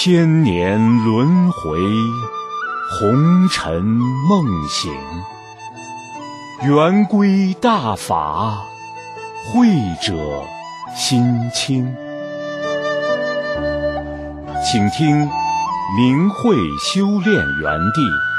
千年轮回，红尘梦醒，圆规大法，慧者心清。请听明慧修炼园地。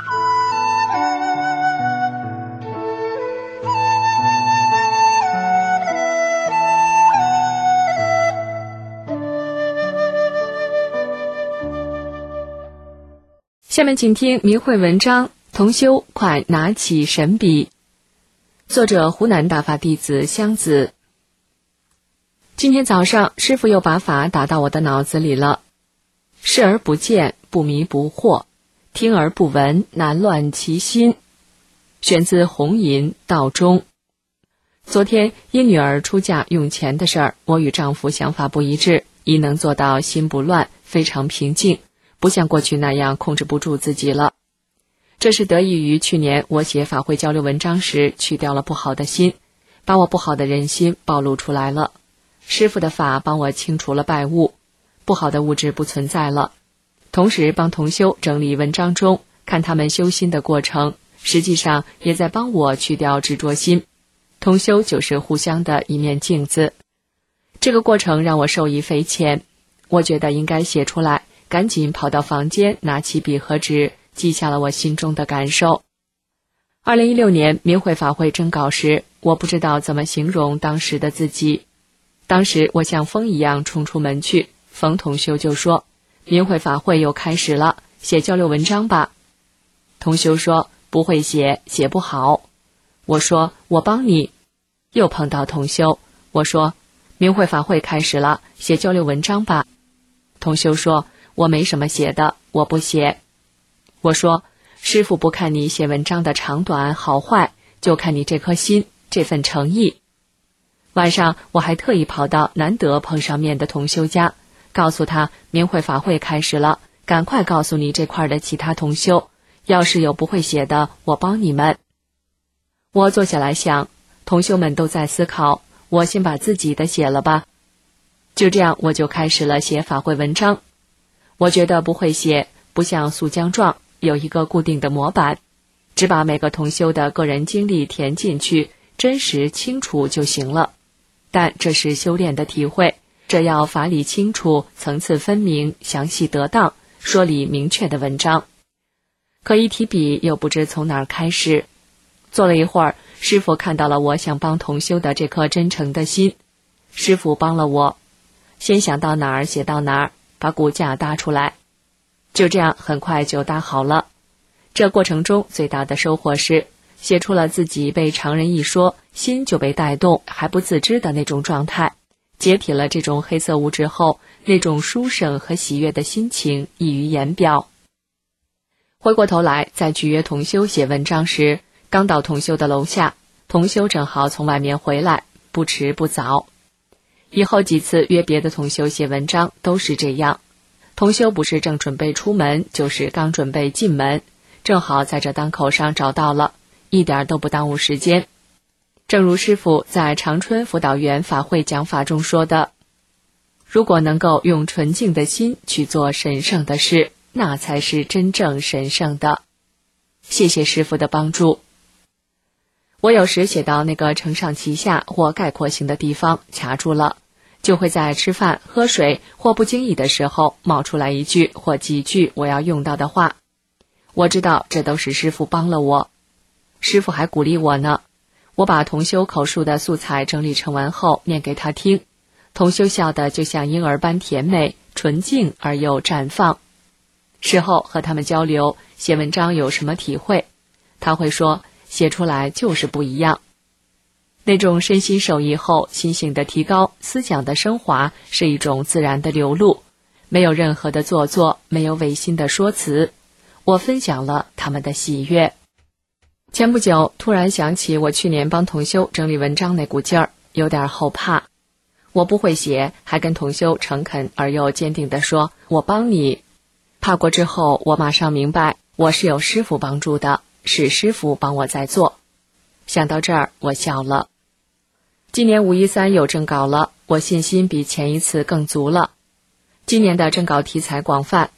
下面请听明慧文章，同修快拿起神笔。作者湖南大法弟子香子。今天早上师父又把法打到我的脑子里了。视而不见，不迷不惑；听而不闻，难乱其心。选自红银道中。昨天因女儿出嫁用钱的事儿，我与丈夫想法不一致，已能做到心不乱，非常平静，不像过去那样控制不住自己了。这是得益于去年我写法会交流文章时去掉了不好的心，把我不好的人心暴露出来了。师父的法帮我清除了败物，不好的物质不存在了。同时帮同修整理文章中看他们修心的过程，实际上也在帮我去掉执着心。同修就是互相的一面镜子。这个过程让我受益匪浅，我觉得应该写出来，赶紧跑到房间拿起笔和纸，记下了我心中的感受。2016年明慧法会征稿时，我不知道怎么形容当时的自己。当时我像风一样冲出门去，冯同修就说，明慧法会又开始了，写交流文章吧。同修说，不会写，写不好。我说，我帮你。又碰到同修，我说，明慧法会开始了，写交流文章吧。同修说，我没什么写的，我不写。我说，师父不看你写文章的长短好坏，就看你这颗心，这份诚意。晚上我还特意跑到难得碰上面的同修家，告诉他明慧法会开始了，赶快告诉你这块的其他同修，要是有不会写的，我帮你们。我坐下来想，同修们都在思考，我先把自己的写了吧。就这样我就开始了写法会文章。我觉得不会写，不像诉将状有一个固定的模板，只把每个同修的个人经历填进去，真实清楚就行了。但这是修炼的体会，这要法理清楚，层次分明，详细得当，说理明确的文章。可一提笔又不知从哪儿开始。坐了一会儿，师父看到了我想帮同修的这颗真诚的心，师父帮了我，先想到哪儿写到哪儿，把骨架搭出来。就这样很快就搭好了。这过程中最大的收获是写出了自己被常人一说心就被带动还不自知的那种状态，解体了这种黑色物质后那种殊胜和喜悦的心情溢于言表。回过头来再去约同修写文章时，刚到同修的楼下，同修正好从外面回来，不迟不早。以后几次约别的同修写文章都是这样，同修不是正准备出门，就是刚准备进门，正好在这当口上找到了，一点都不耽误时间。正如师父在长春辅导员法会讲法中说的，如果能够用纯净的心去做神圣的事，那才是真正神圣的。谢谢师父的帮助。我有时写到那个承上启下或概括性的地方卡住了，就会在吃饭、喝水或不经意的时候冒出来一句或几句我要用到的话。我知道这都是师父帮了我。师父还鼓励我呢。我把同修口述的素材整理成文后念给他听，同修笑得就像婴儿般甜美、纯净而又绽放。事后和他们交流写文章有什么体会，他会说，写出来就是不一样。那种身心受益后心性的提高，思想的升华，是一种自然的流露，没有任何的做作，没有违心的说辞。我分享了他们的喜悦。前不久突然想起我去年帮同修整理文章那股劲儿，有点后怕。我不会写，还跟同修诚恳而又坚定地说，我帮你。怕过之后，我马上明白，我是有师父帮助的，是师父帮我在做。想到这儿，我笑了。今年513又征稿了，我信心比前一次更足了。今年的征稿题材广泛，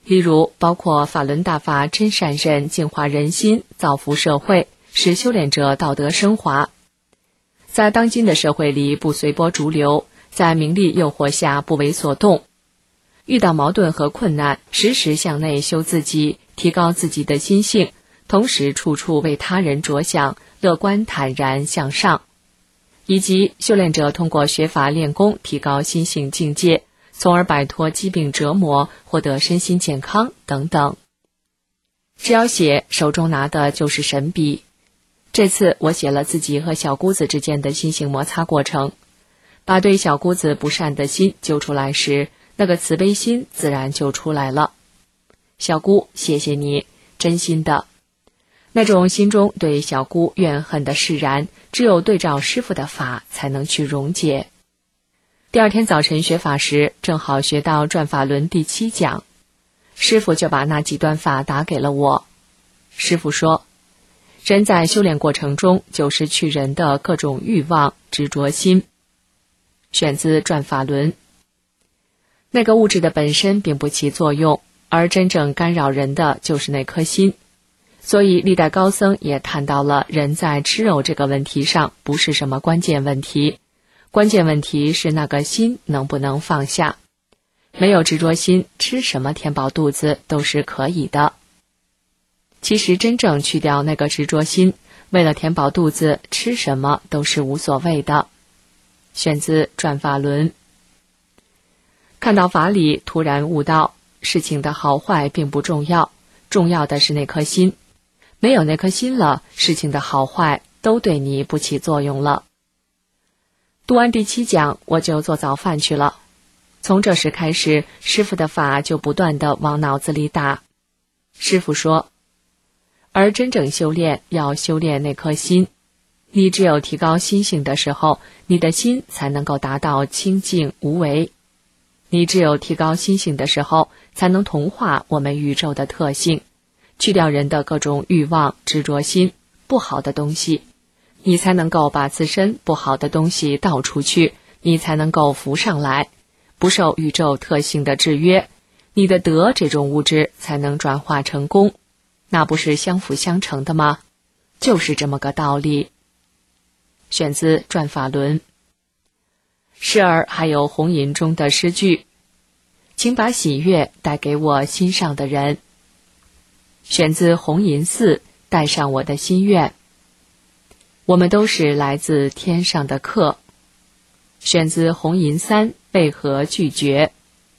例如包括法轮大法真善忍，净化人心，造福社会，使修炼者道德升华。在当今的社会里不随波逐流，在名利诱惑下不为所动，遇到矛盾和困难，时时向内修自己，提高自己的心性，同时处处为他人着想，乐观坦然向上。以及修炼者通过学法练功提高心性境界，从而摆脱疾病折磨，获得身心健康等等。只要写，手中拿的就是神笔。这次我写了自己和小姑子之间的心性摩擦过程，把对小姑子不善的心揪出来时，那个慈悲心自然就出来了。小姑，谢谢你，真心的。那种心中对小姑怨恨的释然，只有对照师父的法才能去溶解。第二天早晨学法时，正好学到转法轮第7讲，师父就把那几段法打给了我。师父说，人在修炼过程中就失去人的各种欲望、执着心。选自转法轮。那个物质的本身并不起作用，而真正干扰人的就是那颗心。所以历代高僧也看到了人在吃肉这个问题上不是什么关键问题，关键问题是那个心能不能放下。没有执着心，吃什么填饱肚子都是可以的。其实真正去掉那个执着心，为了填饱肚子，吃什么都是无所谓的。选自转法轮。看到法理，突然悟到，事情的好坏并不重要，重要的是那颗心。没有那颗心了，事情的好坏都对你不起作用了。读完第7讲，我就做早饭去了。从这时开始，师父的法就不断地往脑子里打。师父说，而真正修炼要修炼那颗心，你只有提高心性的时候，你的心才能够达到清净无为。你只有提高心性的时候，才能同化我们宇宙的特性，去掉人的各种欲望、执着心、不好的东西，你才能够把自身不好的东西倒出去，你才能够浮上来，不受宇宙特性的制约，你的德这种物质才能转化成功，那不是相辅相成的吗？就是这么个道理。选自转法轮。时而还有红吟中的诗句，请把喜悦带给我心上的人。选自红吟4，带上我的心愿。我们都是来自天上的客。选自红吟3，为何拒绝？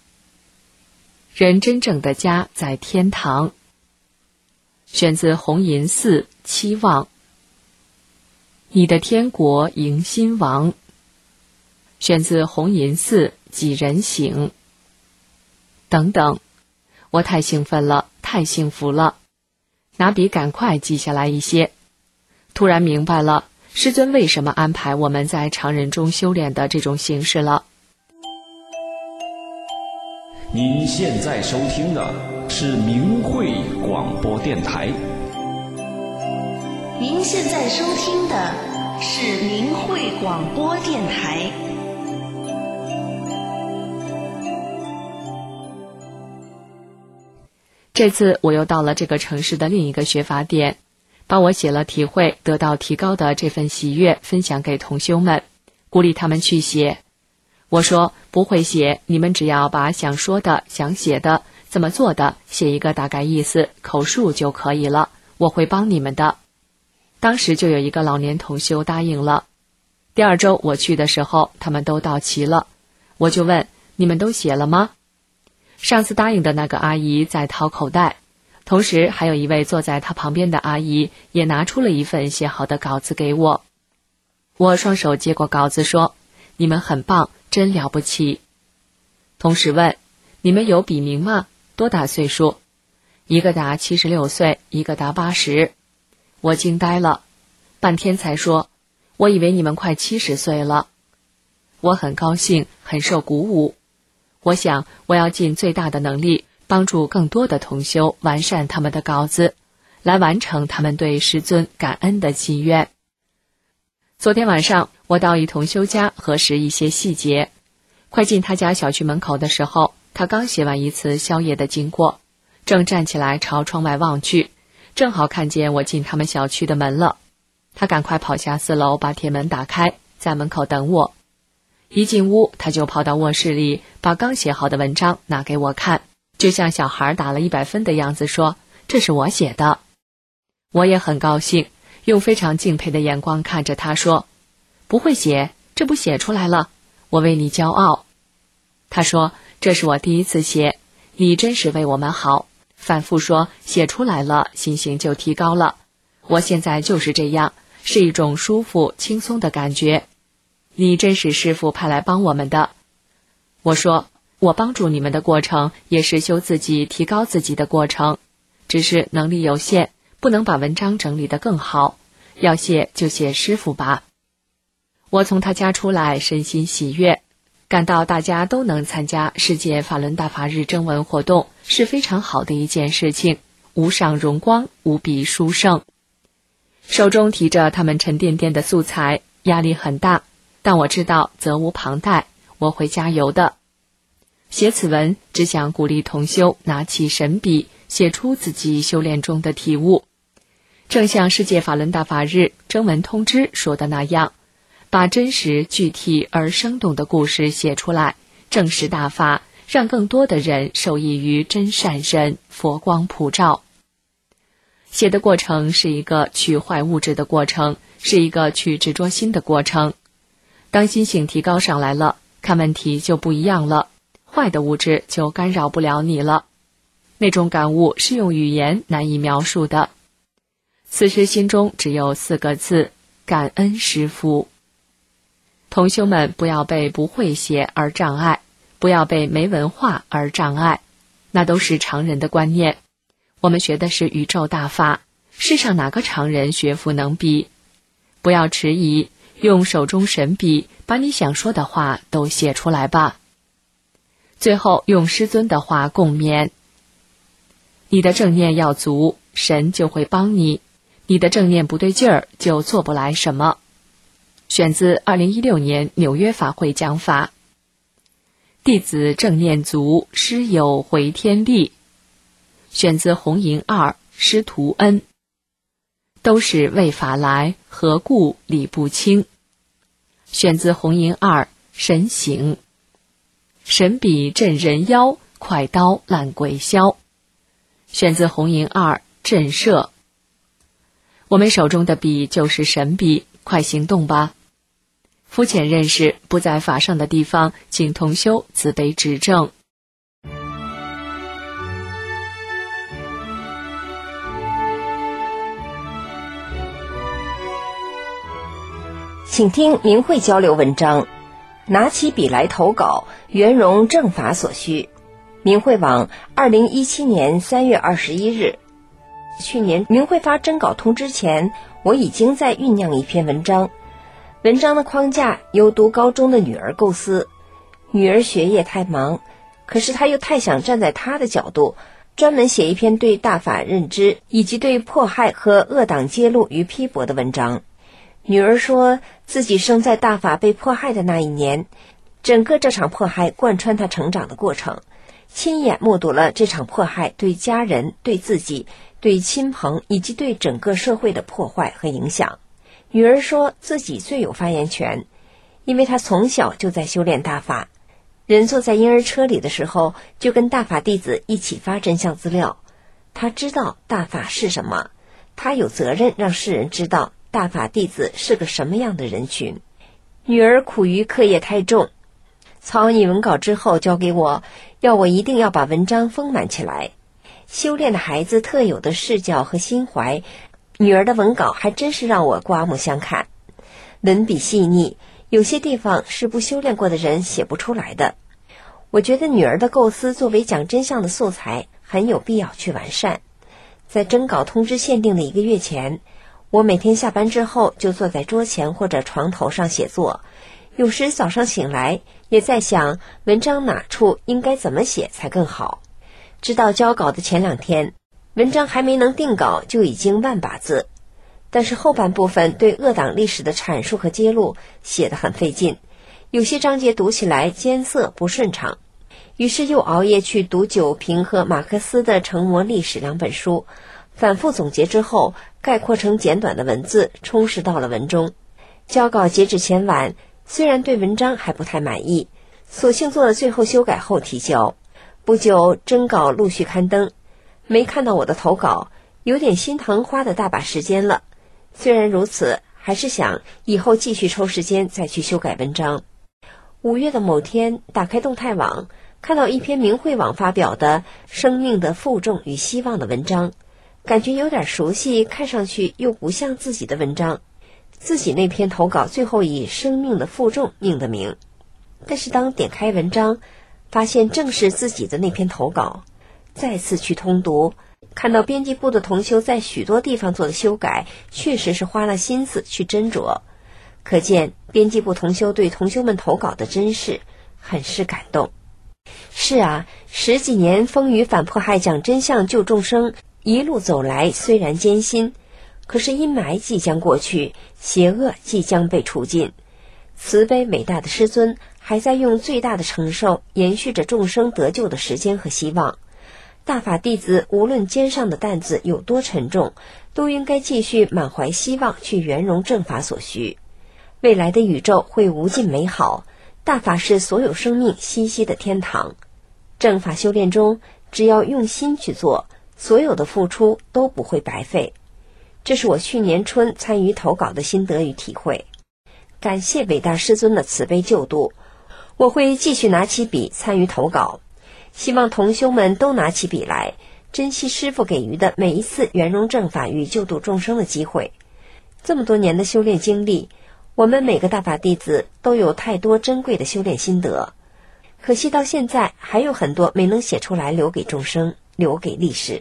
人真正的家在天堂。选自红吟4，期望。你的天国迎新王。选自红吟4，几人醒。等等，我太兴奋了，太幸福了，拿笔赶快记下来一些。突然明白了师尊为什么安排我们在常人中修炼的这种形式了。 您现在收听的是明慧广播电台。 您现在收听的是明慧广播电台。 这次我又到了这个城市的另一个学法点，把我写了体会得到提高的这份喜悦分享给同修们，鼓励他们去写。我说不会写，你们只要把想说的、想写的、怎么做的写一个大概意思、口述就可以了，我会帮你们的。当时就有一个老年同修答应了。第2周我去的时候，他们都到齐了，我就问，你们都写了吗？上次答应的那个阿姨在掏口袋，同时还有一位坐在她旁边的阿姨也拿出了一份写好的稿子给我。我双手接过稿子说，你们很棒，真了不起。同时问，你们有笔名吗？多大岁数？一个答76岁，一个答80。我惊呆了，半天才说，我以为你们快70岁了。我很高兴，很受鼓舞。我想我要尽最大的能力帮助更多的同修完善他们的稿子，来完成他们对师尊感恩的心愿。昨天晚上我到一同修家核实一些细节，快进他家小区门口的时候，他刚写完一次宵夜的经过， 正站起来朝窗外望去，正好看见我进他们小区的门了。他赶快跑下4楼，把铁门打开，在门口等我。一进屋，他就跑到卧室里，把刚写好的文章拿给我看，就像小孩打了100分的样子，说：“这是我写的。”我也很高兴，用非常敬佩的眼光看着他说：“不会写，这不写出来了，我为你骄傲。”他说：“这是我第一次写，你真是为我们好。”反复说写出来了，心情就提高了。我现在就是这样，是一种舒服轻松的感觉。你真是师父派来帮我们的。我说，我帮助你们的过程也是修自己提高自己的过程，只是能力有限，不能把文章整理得更好，要写就写师父吧。我从他家出来，身心喜悦，感到大家都能参加世界法轮大法日征文活动是非常好的一件事情，无上荣光，无比殊胜。手中提着他们沉甸甸的素材，压力很大，但我知道责无旁贷，我会加油的。写此文只想鼓励同修拿起神笔，写出自己修炼中的体悟。正像世界法轮大法日征文通知说的那样，把真实具体而生动的故事写出来，正是大法，让更多的人受益于真善人，佛光普照。写的过程是一个去坏物质的过程，是一个去执着心的过程。当心性提高上来了，看问题就不一样了，坏的物质就干扰不了你了。那种感悟是用语言难以描述的。此时心中只有4个字：感恩师父。同修们不要被不会写而障碍，不要被没文化而障碍，那都是常人的观念。我们学的是宇宙大法，世上哪个常人学富能比？不要迟疑，用手中神笔把你想说的话都写出来吧。最后用师尊的话共勉：你的正念要足，神就会帮你；你的正念不对劲儿，就做不来什么。选自2016年纽约法会讲法。弟子正念足，师有回天力。选自红银2，师徒恩。都是为法来，何故理不清？选自红银2，神行。神笔震人妖，快刀烂鬼枭。选自红银2，震慑。我们手中的笔就是神笔，快行动吧。肤浅认识不在法上的地方，请同修慈悲指正。 请听明慧交流文章，拿起笔来投稿，圆融正法所需。明慧网2017年3月21日。去年明慧发征稿通知前，我已经在酝酿一篇文章。文章的框架由读高中的女儿构思。女儿学业太忙，可是她又太想站在她的角度，专门写一篇对大法认知以及对迫害和恶党揭露与批驳的文章。女儿说自己生在大法被迫害的那一年，整个这场迫害贯穿她成长的过程，亲眼目睹了这场迫害对家人、对自己、对亲朋以及对整个社会的破坏和影响。女儿说自己最有发言权，因为她从小就在修炼大法。人坐在婴儿车里的时候，就跟大法弟子一起发真相资料。她知道大法是什么，她有责任让世人知道大法弟子是个什么样的人群。女儿苦于课业太重，草拟文稿之后交给我，要我一定要把文章丰满起来。修炼的孩子特有的视角和心怀，女儿的文稿还真是让我刮目相看。文笔细腻，有些地方是不修炼过的人写不出来的。我觉得女儿的构思作为讲真相的素材，很有必要去完善。在征稿通知限定的1个月前，我每天下班之后就坐在桌前或者床头上写作，有时早上醒来也在想文章哪处应该怎么写才更好。直到交稿的前2天，文章还没能定稿就已经万把字，但是后半部分对恶党历史的阐述和揭露写得很费劲，有些章节读起来艰涩不顺畅。 于是又熬夜去读九评和马克思的《成魔历史》2本书，反复总结之后，概括成简短的文字，充实到了文中。交稿截止前晚，虽然对文章还不太满意，索性做了最后修改后提交。不久，征稿陆续刊登，没看到我的投稿，有点心疼花的大把时间了。虽然如此，还是想以后继续抽时间再去修改文章。5月的某天，打开动态网，看到一篇明慧网发表的生命的负重与希望的文章，感觉有点熟悉，看上去又不像自己的文章。自己那篇投稿最后以生命的负重命的名，但是当点开文章，发现正是自己的那篇投稿。再次去通读，看到编辑部的同修在许多地方做的修改，确实是花了心思去斟酌，可见编辑部同修对同修们投稿的珍视，很是感动。是啊，10几年风雨反迫害讲真相救众生，一路走来虽然艰辛，可是阴霾即将过去，邪恶即将被除尽。慈悲伟大的师尊还在用最大的承受延续着众生得救的时间和希望。大法弟子无论肩上的担子有多沉重，都应该继续满怀希望去圆融正法所需。未来的宇宙会无尽美好，大法是所有生命息息的天堂。正法修炼中，只要用心去做，所有的付出都不会白费。这是我去年春参与投稿的心得与体会。感谢伟大师尊的慈悲救度，我会继续拿起笔参与投稿，希望同修们都拿起笔来，珍惜师父给予的每一次圆融正法与救度众生的机会。这么多年的修炼经历，我们每个大法弟子都有太多珍贵的修炼心得，可惜到现在还有很多没能写出来，留给众生，留给历史。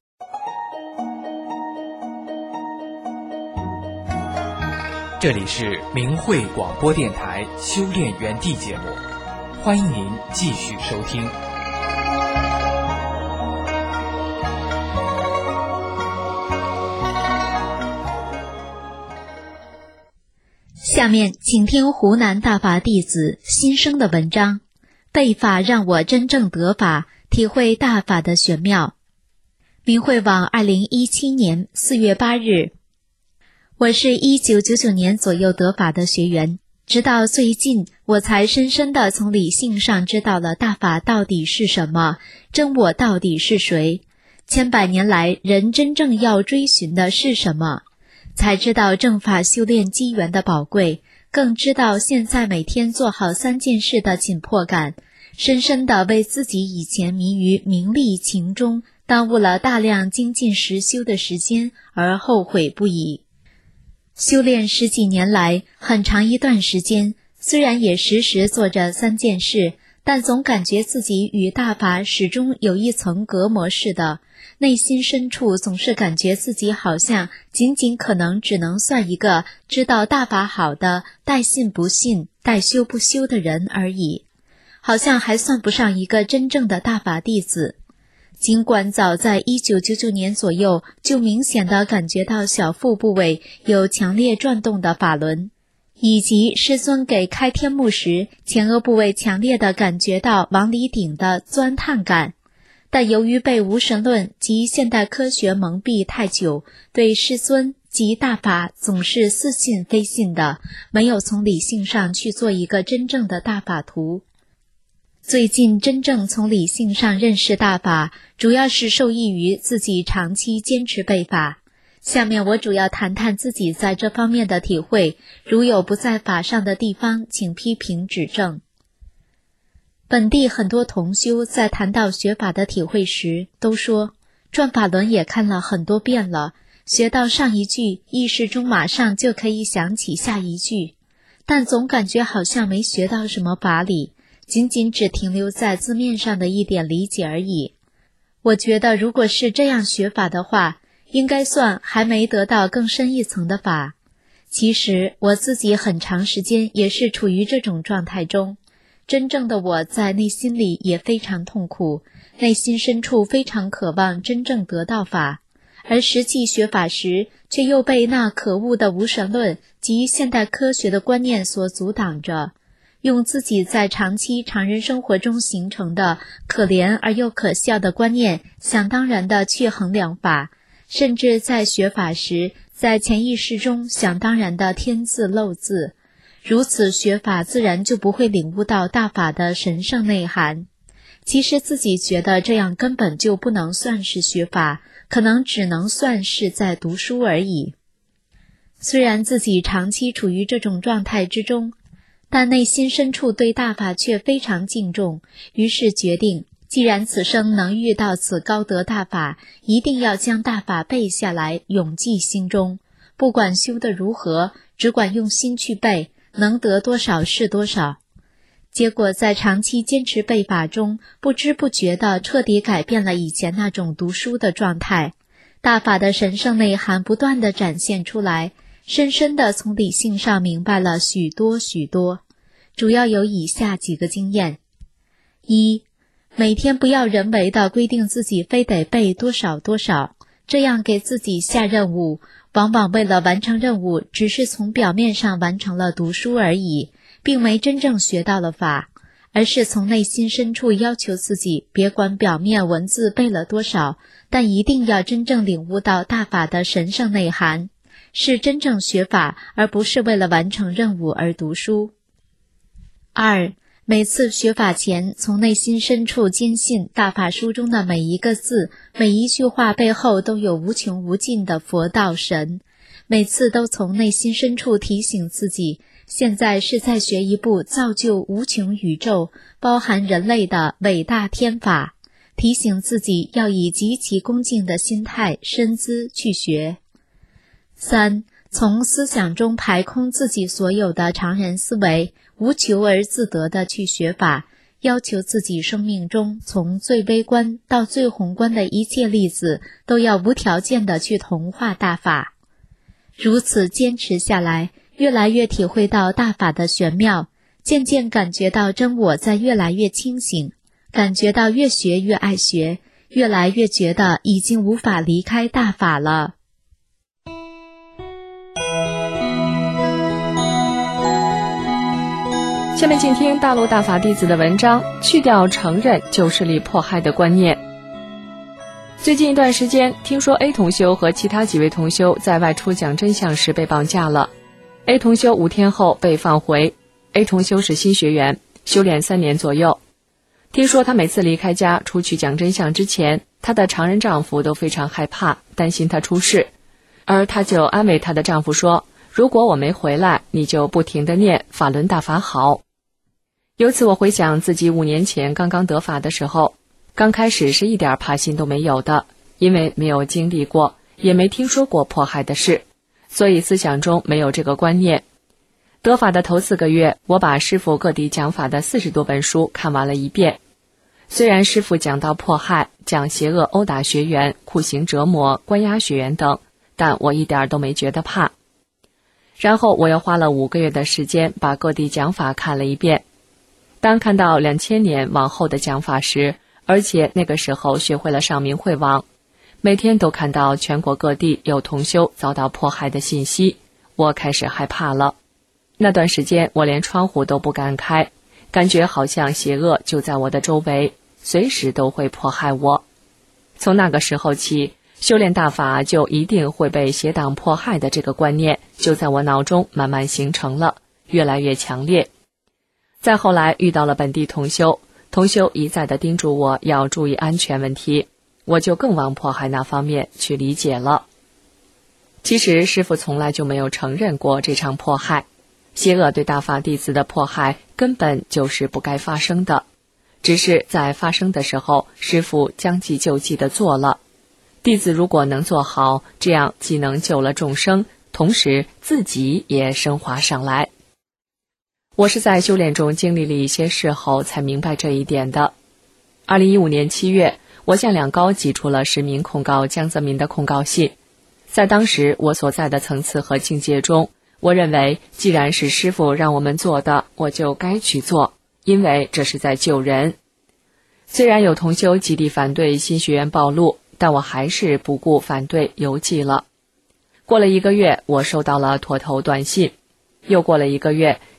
这里是明慧广播电台修炼园地节目，欢迎您继续收听。 下面请听湖南大法弟子新生的文章，背法让我真正得法，体会大法的玄妙。明慧网2017年4月8日。我是1999年左右得法的学员，直到最近我才深深地从理性上知道了大法到底是什么，真我到底是谁，千百年来人真正要追寻的是什么，才知道正法修炼机缘的宝贵，更知道现在每天做好3件事的紧迫感，深深地为自己以前迷于名利情中，耽误了大量精进实修的时间而后悔不已。修炼10几年来，很长一段时间，虽然也时时做着3件事，但总感觉自己与大法始终有一层隔膜似的，内心深处总是感觉自己好像仅可能只能算一个知道大法好的带信不信带修不修的人而已，好像还算不上一个真正的大法弟子。尽管早在1999年左右就明显地感觉到小腹部位有强烈转动的法轮，以及师尊给开天目时前额部位强烈地感觉到往里顶的钻探感，但由于被无神论及现代科学蒙蔽太久，对师尊及大法总是似信非信的，没有从理性上去做一个真正的大法图。最近真正从理性上认识大法，主要是受益于自己长期坚持背法。下面我主要谈谈自己在这方面的体会，如有不在法上的地方，请批评指正。本地很多同修在谈到学法的体会时，都说转法轮也看了很多遍了，学到上一句，意识中马上就可以想起下一句，但总感觉好像没学到什么法理，仅只停留在字面上的一点理解而已。我觉得如果是这样学法的话，应该算还没得到更深一层的法。其实我自己很长时间也是处于这种状态中，真正的我在内心里也非常痛苦，内心深处非常渴望真正得到法，而实际学法时却又被那可恶的无神论及现代科学的观念所阻挡着。 用自己在长期常人生活中形成的可怜而又可笑的观念想当然地去衡量法，甚至在学法时在潜意识中想当然地添字漏字，如此学法自然就不会领悟到大法的神圣内涵。其实自己觉得这样根本就不能算是学法，可能只能算是在读书而已。虽然自己长期处于这种状态之中，但内心深处对大法却非常敬重，于是决定，既然此生能遇到此高德大法，一定要将大法背下来，永记心中，不管修得如何，只管用心去背，能得多少是多少。结果在长期坚持背法中，不知不觉地彻底改变了以前那种读书的状态，大法的神圣内涵不断地展现出来，深深地从理性上明白了许多许多，主要有以下几个经验。一，每天不要人为地规定自己非得背多少多少，这样给自己下任务，往往为了完成任务，只是从表面上完成了读书而已，并没真正学到了法，而是从内心深处要求自己，别管表面文字背了多少，但一定要真正领悟到大法的神圣内涵，是真正学法，而不是为了完成任务而读书。二，每次学法前，从内心深处坚信大法书中的每一个字，每一句话背后都有无穷无尽的佛道神，每次都从内心深处提醒自己，现在是在学一部造就无穷宇宙、包含人类的伟大天法，提醒自己要以极其恭敬的心态深资去学。三，从思想中排空自己所有的常人思维，无求而自得地去学法，要求自己生命中从最微观到最宏观的一切粒子都要无条件地去同化大法。如此坚持下来，越来越体会到大法的玄妙，渐渐感觉到真我在越来越清醒，感觉到越学越爱学，越来越觉得已经无法离开大法了。 下面请听大陆大法弟子的文章，去掉承认旧势力迫害的观念。最近一段时间，听说 A 同修和其他几位同修在外出讲真相时被绑架了。A 同修5天后被放回。A 同修是新学员，修炼3年左右。听说她每次离开家出去讲真相之前，她的常人丈夫都非常害怕，担心她出事，而她就安慰她的丈夫说，如果我没回来，你就不停地念法轮大法好。由此我回想自己5年前刚刚得法的时候，刚开始是一点怕心都没有的，因为没有经历过，也没听说过迫害的事，所以思想中没有这个观念。得法的头4个月，我把师父各地讲法的40多本书看完了一遍。虽然师父讲到迫害，讲邪恶殴打学员、酷刑折磨、关押学员等，但我一点都没觉得怕。然后我又花了5个月的时间把各地讲法看了一遍。当看到2000年往后的讲法时，而且那个时候学会了上明慧网，每天都看到全国各地有同修遭到迫害的信息，我开始害怕了。那段时间我连窗户都不敢开，感觉好像邪恶就在我的周围，随时都会迫害我。从那个时候起，修炼大法就一定会被邪党迫害的这个观念就在我脑中慢慢形成了，越来越强烈。再后来遇到了本地同修，同修一再地叮嘱我要注意安全问题，我就更往迫害那方面去理解了。其实师父从来就没有承认过这场迫害，邪恶对大法弟子的迫害根本就是不该发生的，只是在发生的时候，师父将计就计地做了。弟子如果能做好，这样既能救了众生，同时自己也升华上来。我是在修炼中经历了一些事后才明白这一点的。2015年7月，我向两高寄出了实名控告江泽民的控告信。在当时我所在的层次和境界中，我认为既然是师父让我们做的，我就该去做，因为这是在救人。虽然有同修极力反对新学员暴露，但我还是不顾反对邮寄了。过了1个月，我收到了妥头短信。又过了1个月，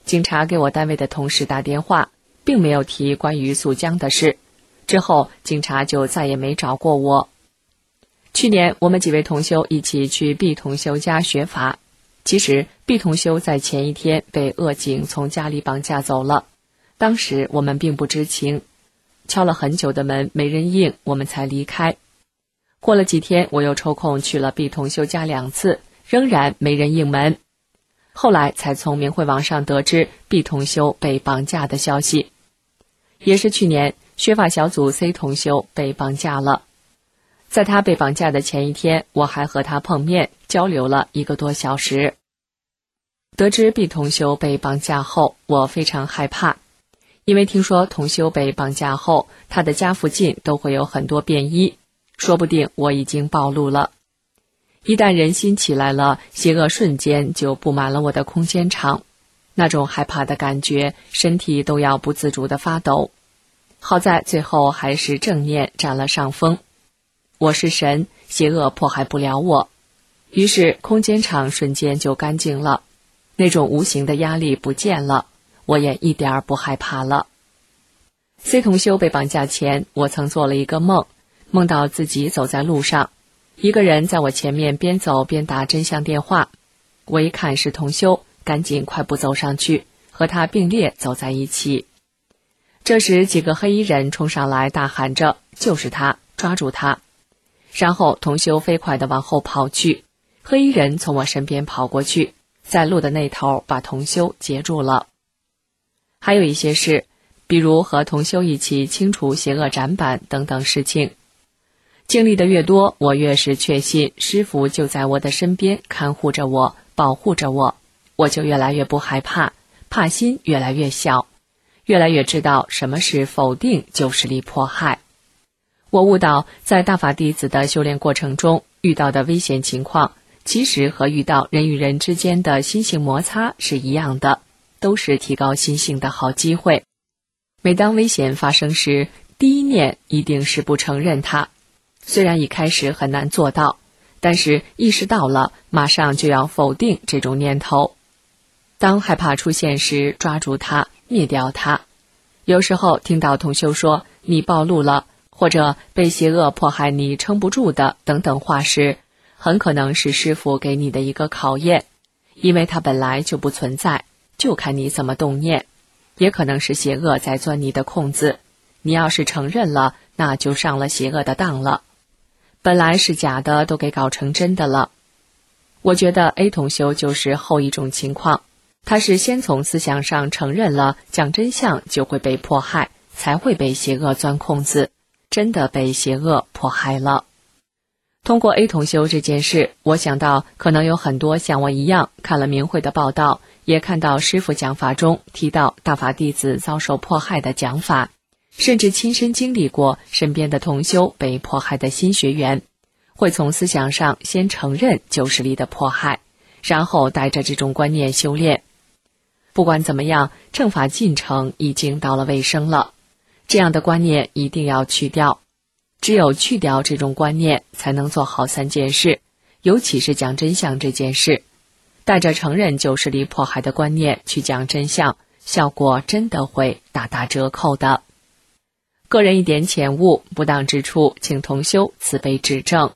警察给我单位的同事打电话，并没有提关于溯江的事。之后警察就再也没找过我。去年我们几位同修一起去毕同修家学法，其实毕同修在前一天被恶警从家里绑架走了，当时我们并不知情，敲了很久的门没人应，我们才离开。过了几天我又抽空去了毕同修家2次，仍然没人应门。后来才从明慧网上得知毕同修被绑架的消息。也是去年学法小组 C 同修被绑架了，在他被绑架的前一天，我还和他碰面交流了1个多小时。得知毕同修被绑架后，我非常害怕，因为听说同修被绑架后，他的家附近都会有很多便衣，说不定我已经暴露了。一旦人心起来了，邪恶瞬间就布满了我的空间场，那种害怕的感觉，身体都要不自主地发抖。好在最后还是正念占了上风，我是神，邪恶迫害不了我。于是空间场瞬间就干净了，那种无形的压力不见了，我也一点儿不害怕了。C 同修被绑架前，我曾做了一个梦，梦到自己走在路上，一个人在我前面边走边打真相电话，我一看是同修，赶紧快步走上去，和他并列走在一起。这时几个黑衣人冲上来大喊着，就是他，抓住他。然后同修飞快地往后跑去，黑衣人从我身边跑过去，在路的那头把同修截住了。还有一些事，比如和同修一起清除邪恶展板等等事情。经历的越多，我越是确信师父就在我的身边看护着我，保护着我，我就越来越不害怕，怕心越来越小，越来越知道什么是否定就是力迫害。我悟到，在大法弟子的修炼过程中遇到的危险情况，其实和遇到人与人之间的心性摩擦是一样的，都是提高心性的好机会。每当危险发生时，第一念一定是不承认它，虽然一开始很难做到，但是意识到了，马上就要否定这种念头。当害怕出现时，抓住它，灭掉它。有时候听到同修说你暴露了，或者被邪恶迫害你撑不住的等等话时，很可能是师父给你的一个考验，因为它本来就不存在，就看你怎么动念。也可能是邪恶在钻你的空子，你要是承认了，那就上了邪恶的当了。本来是假的都给搞成真的了。我觉得 A 同修就是后一种情况，他是先从思想上承认了讲真相就会被迫害，才会被邪恶钻空子，真的被邪恶迫害了。通过 A 同修这件事，我想到可能有很多像我一样看了明慧的报道，也看到师父讲法中提到大法弟子遭受迫害的讲法，甚至亲身经历过身边的同修被迫害的新学员，会从思想上先承认旧势力的迫害，然后带着这种观念修炼。不管怎么样，正法进程已经到了尾声了，这样的观念一定要去掉。只有去掉这种观念，才能做好3件事，尤其是讲真相这件事。带着承认旧势力迫害的观念去讲真相，效果真的会大打折扣的。个人一点浅悟，不当之处，请同修慈悲指正。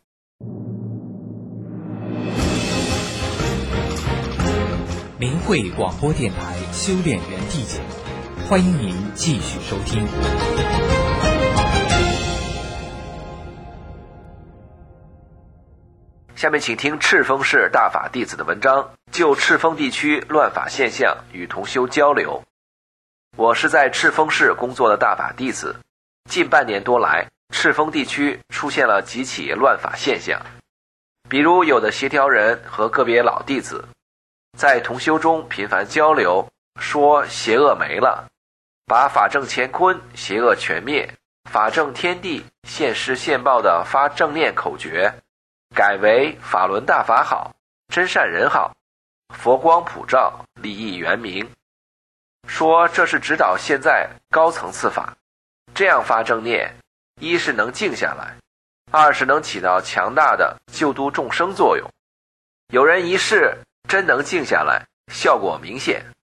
明慧广播电台修炼园地节目，欢迎您继续收听。 下面请听赤峰市大法弟子的文章，就赤峰地区乱法现象与同修交流。我是在赤峰市工作的大法弟子，近半年多来，赤峰地区出现了几起乱法现象，比如有的协调人和个别老弟子在同修中频繁交流，说邪恶没了，把法正乾坤，邪恶全灭，法正天地，现世现报的发正念口诀改为法轮大法好，真善人好，佛光普照，利益圆明。说这是指导现在高层次法，这样发正念，一是能静下来，二是能起到强大的救度众生作用。有人一试真能静下来，效果明显。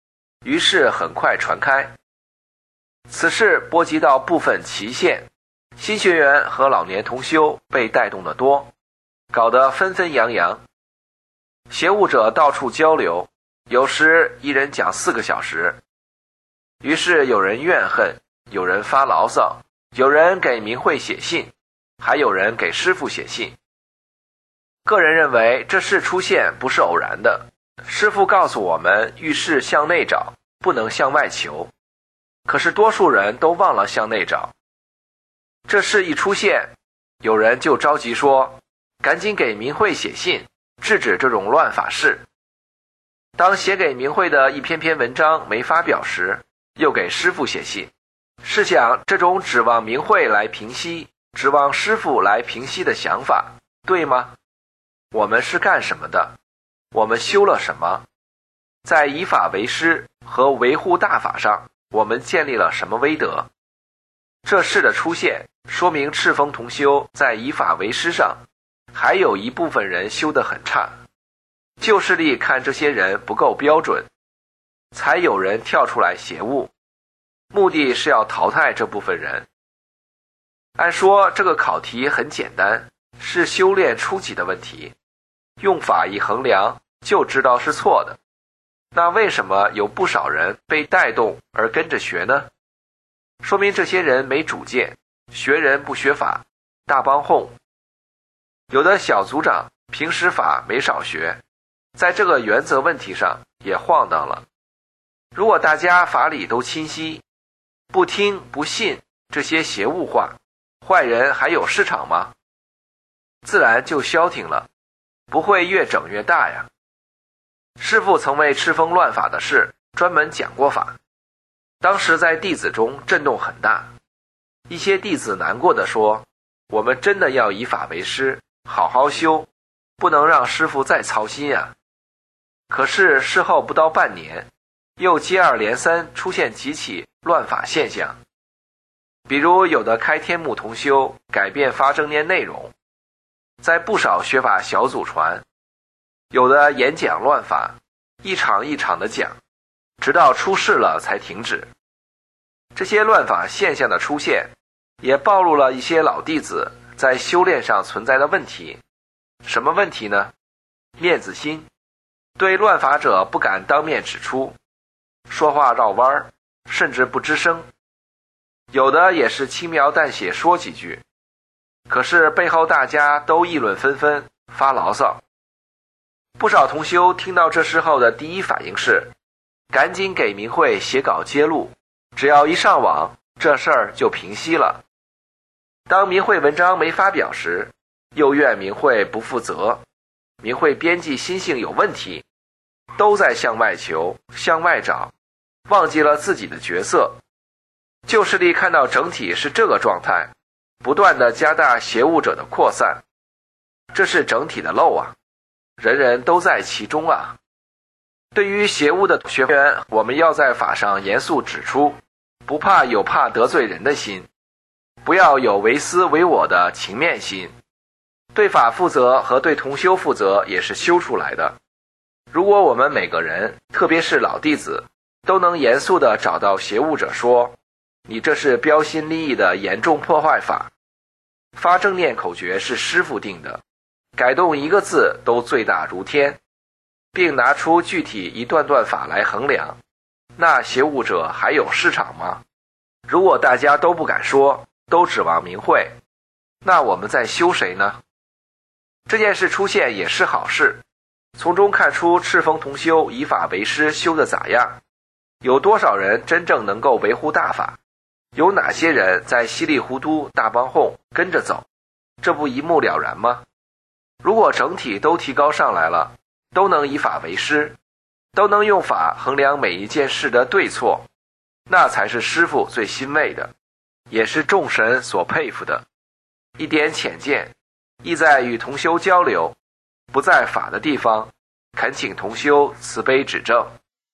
于是很快传开。此事波及到部分祁县，新学员和老年同修被带动得多，搞得纷纷扬扬。邪物者到处交流，有时一人讲4个小时。于是有人怨恨，有人发牢骚，有人给明慧写信，还有人给师父写信。个人认为这事出现不是偶然的，师父告诉我们遇事向内找，不能向外求。可是多数人都忘了向内找。这事一出现，有人就着急说，赶紧给明慧写信，制止这种乱法事。当写给明慧的一篇篇文章没发表时，又给师父写信。试想，这种指望明慧来平息，指望师父来平息的想法，对吗？我们是干什么的？我们修了什么？在以法为师和维护大法上，我们建立了什么威德？这事的出现，说明赤峰同修在以法为师上，还有一部分人修得很差。旧势力看这些人不够标准，才有人跳出来邪物，目的是要淘汰这部分人。按说这个考题很简单，是修炼初级的问题，用法一衡量就知道是错的。那为什么有不少人被带动而跟着学呢？说明这些人没主见，学人不学法，大帮哄。有的小组长平时法没少学，在这个原则问题上也晃荡了。如果大家法理都清晰，不听不信这些邪物话，坏人还有市场吗？自然就消停了，不会越整越大呀。师父曾为赤峰乱法的事专门讲过法，当时在弟子中震动很大，一些弟子难过地说，我们真的要以法为师，好好修，不能让师父再操心呀。可是事后不到半年，又接二连三出现几起乱法现象，比如有的开天目同修改变发正念内容，在不少学法小组传，有的演讲乱法，一场一场的讲，直到出事了才停止。这些乱法现象的出现，也暴露了一些老弟子在修炼上存在的问题。什么问题呢？面子心，对乱法者不敢当面指出，说话绕弯，甚至不吱声。有的也是轻描淡写说几句，可是背后大家都议论纷纷，发牢骚。不少同修听到这事后的第一反应是，赶紧给明慧写稿揭露，只要一上网，这事儿就平息了。当明慧文章没发表时，又怨明慧不负责，明慧编辑心性有问题，都在向外求，向外找，忘记了自己的角色。旧势力看到整体是这个状态，不断地加大邪物者的扩散，这是整体的漏啊，人人都在其中啊。对于邪物的学员，我们要在法上严肃指出，不怕有怕得罪人的心，不要有为私为我的情面心。对法负责和对同修负责也是修出来的。如果我们每个人，特别是老弟子，都能严肃地找到邪物者说，你这是标新立异的严重破坏法，发正念口诀是师父定的，改动一个字都罪大如天，并拿出具体一段段法来衡量，那邪物者还有市场吗？如果大家都不敢说，都指望明慧，那我们在修谁呢？这件事出现也是好事，从中看出赤峰同修以法为师修的咋样，有多少人真正能够维护大法，有哪些人在稀里糊涂大帮哄跟着走，这不一目了然吗？如果整体都提高上来了，都能以法为师，都能用法衡量每一件事的对错，那才是师父最欣慰的，也是众神所佩服的。一点浅见，意在与同修交流，不在法的地方，恳请同修慈悲指正。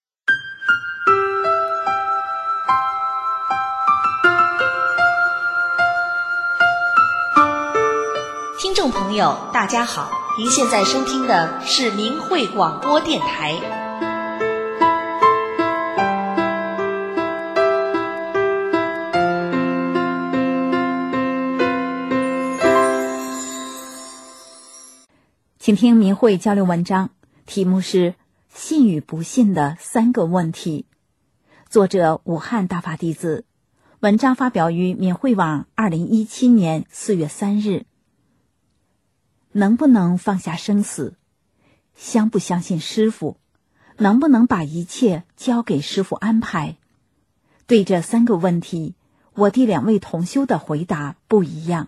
听众朋友，大家好，您现在收听的是明慧广播电台。 请听明慧交流文章，题目是信与不信的3个问题，作者武汉大法弟子，文章发表于明慧网2017年4月3日。能不能放下生死？相不相信师父？能不能把一切交给师父安排？对这3个问题，我弟2位同修的回答不一样。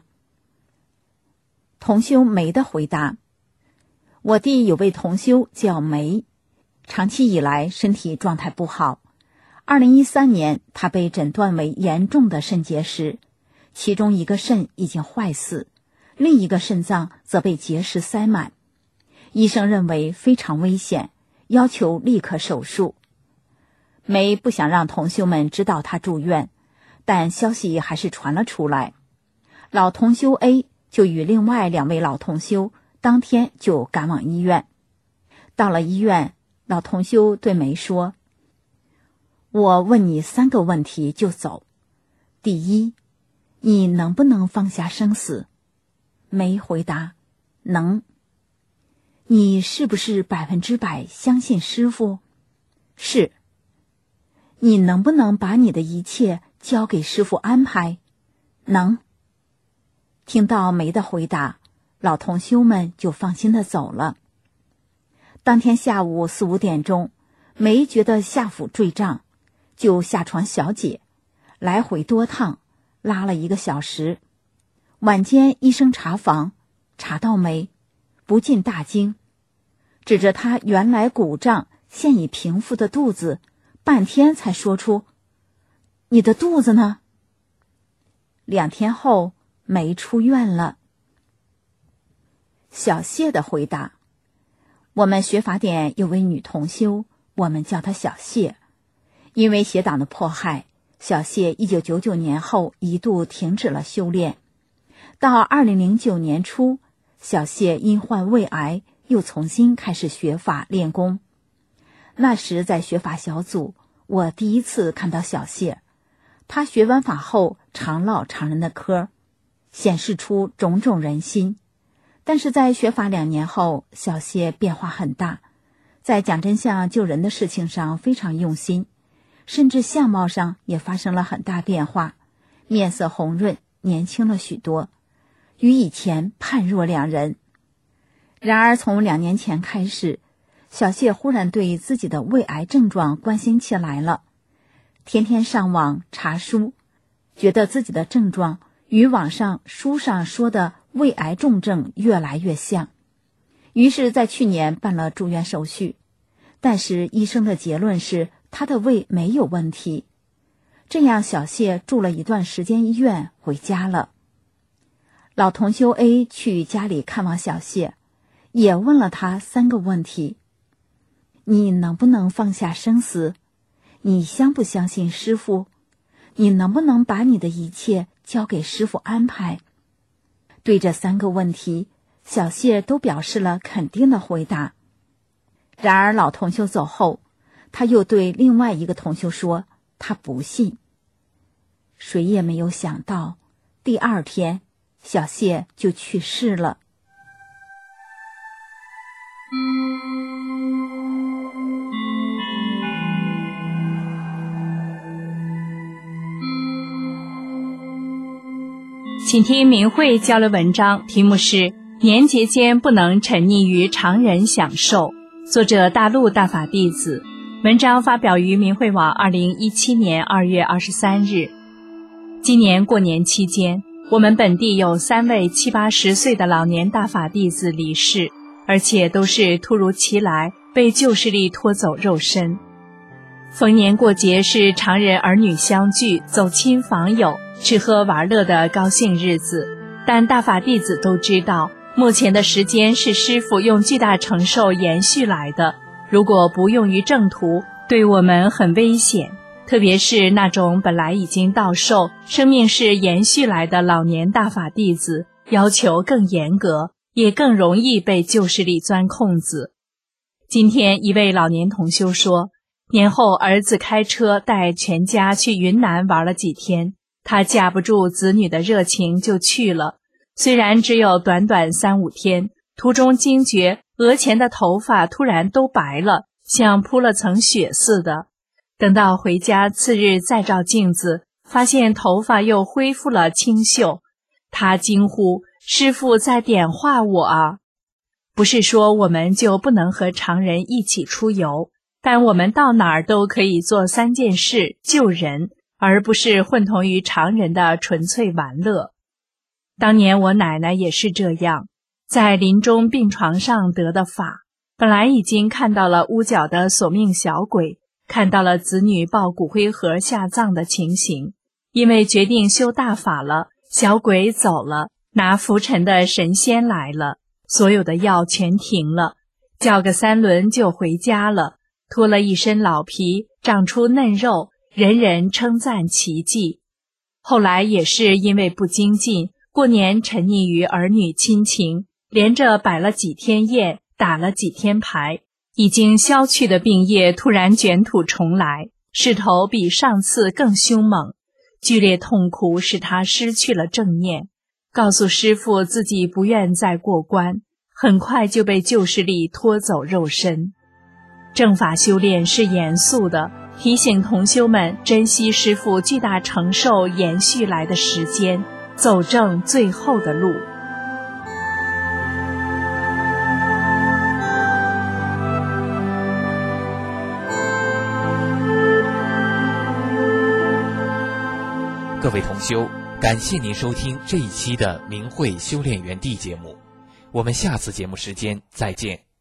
同修梅的回答：我弟有位同修叫梅，长期以来身体状态不好。2013年，他被诊断为严重的肾结石，其中一个肾已经坏死，另一个肾脏则被结石塞满。医生认为非常危险，要求立刻手术。梅不想让同修们知道他住院，但消息还是传了出来。老同修 A 就与另外2位老同修当天就赶往医院。到了医院，老同修对梅说：我问你3个问题就走。第一，你能不能放下生死？梅回答：能。你是不是100%相信师父？是。你能不能把你的一切交给师父安排？能。听到梅的回答，老同修们就放心地走了。当天下午4、5点钟，梅觉得下腹坠胀，就下床小解，来回多趟，拉了1个小时。晚间医生查房，查到梅，不禁大惊，指着他原来鼓胀现已平复的肚子，半天才说出：你的肚子呢？2天后，梅出院了。小谢的回答：我们学法典有位女同修，我们叫她小谢。因为邪党的迫害，小谢1999年后一度停止了修炼。到2009年初，小谢因患胃癌，又重新开始学法练功。那时在学法小组，我第一次看到小谢，他学完法后常唠常人的嗑，显示出种种人心。但是在学法2年后，小谢变化很大，在讲真相救人的事情上非常用心，甚至相貌上也发生了很大变化，面色红润，年轻了许多，与以前判若两人。然而从2年前开始，小谢忽然对自己的胃癌症状关心起来了，天天上网查书，觉得自己的症状与网上书上说的胃癌重症越来越像，于是在去年办了住院手续，但是医生的结论是他的胃没有问题。这样小谢住了一段时间医院，回家了。老同修 A 去家里看望小谢，也问了他3个问题：你能不能放下生死？你相不相信师父？你能不能把你的一切交给师父安排？对这3个问题，小谢都表示了肯定的回答。然而老同修走后，他又对另外一个同修说他不信。谁也没有想到，第2天小谢就去世了。 请听明慧交流文章，题目是年节间不能沉溺于常人享受，作者大陆大法弟子，文章发表于明慧网2017年2月23日。今年过年期间，我们本地有3位70、80岁的老年大法弟子离世，而且都是突如其来被旧势力拖走肉身。逢年过节是常人儿女相聚、走亲访友、吃喝玩乐的高兴日子，但大法弟子都知道，目前的时间是师父用巨大承受延续来的，如果不用于正途，对我们很危险。特别是那种本来已经到寿、生命是延续来的老年大法弟子，要求更严格，也更容易被旧势力钻空子。今天一位老年同修说，年后儿子开车带全家去云南玩了几天，他架不住子女的热情就去了。虽然只有短短3、5天， 途中惊觉额前的头发突然都白了，像铺了层雪似的。等到回家次日再照镜子，发现头发又恢复了清秀。他惊呼：师父在点化我啊！不是说我们就不能和常人一起出游，但我们到哪儿都可以做3件事救人，而不是混同于常人的纯粹玩乐。当年我奶奶也是这样，在临终病床上得的法，本来已经看到了屋角的索命小鬼，看到了子女抱骨灰盒下葬的情形，因为决定修大法了，小鬼走了，拿拂尘的神仙来了，所有的药全停了，叫个3轮就回家了，脱了一身老皮，长出嫩肉，人人称赞奇迹。后来也是因为不精进，过年沉溺于儿女亲情，连着摆了几天宴，打了几天牌，已经消去的病业突然卷土重来，势头比上次更凶猛，剧烈痛苦使他失去了正念，告诉师父自己不愿再过关，很快就被旧势力拖走肉身。正法修炼是严肃的，提醒同修们珍惜师父巨大承受延续来的时间，走正最后的路。 各位同修，感谢您收听这一期的明慧修炼园地节目，我们下次节目时间再见。